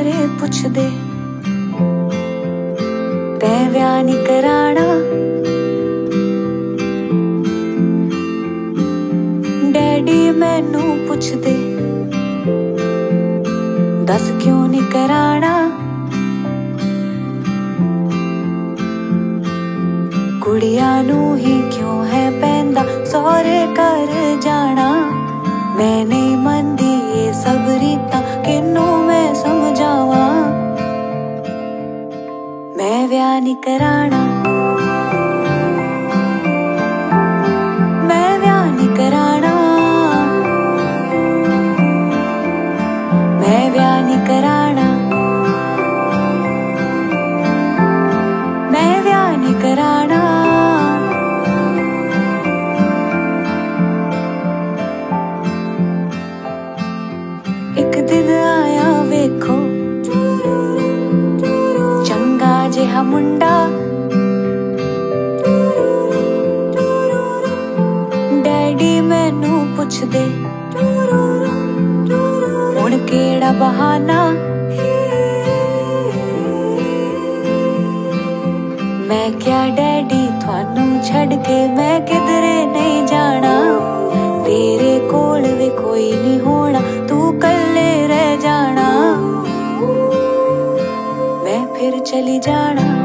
सारे पुछदे तैं ब्याह नहीं कराना। डैडी मैनू पुछदे दस क्यों नहीं कराना। कुड़िया नू ही क्यों है पैंदा सौरे कर जाना। मैं नहीं मनदी ये सब रीतां किनू मैं समझावा। मैं ब्याह नहीं कराना, मैं ब्याह नहीं कराना, मैं ब्याह नहीं कराना, मैं ब्याह नहीं कराना। एक दिन आया वेखो चंगा जिहा मुंडा। डैडी मैनू पुछदे हुण केड़ा बहाना। मैं क्या डैडी थानू छड़ के मैं किधरे नहीं जाना। तेरे कोल भी कोई नहीं होना तू कल्ले रह जाना। मैं फिर चली जाना।